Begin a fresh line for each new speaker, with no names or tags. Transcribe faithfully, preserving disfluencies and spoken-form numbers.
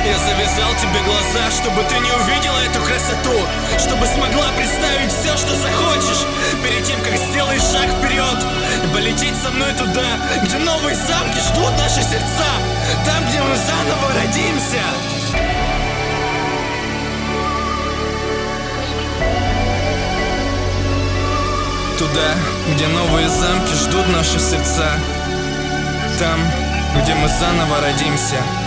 Я завязал тебе глаза, чтобы ты не увидела эту красоту, чтобы смогла представить все, что захочешь, перед тем, как сделаешь шаг вперед и полететь со мной туда, где новые замки ждут наши сердца, там, где мы заново родимся. Туда, где новые замки ждут наши сердца, там, где мы заново родимся.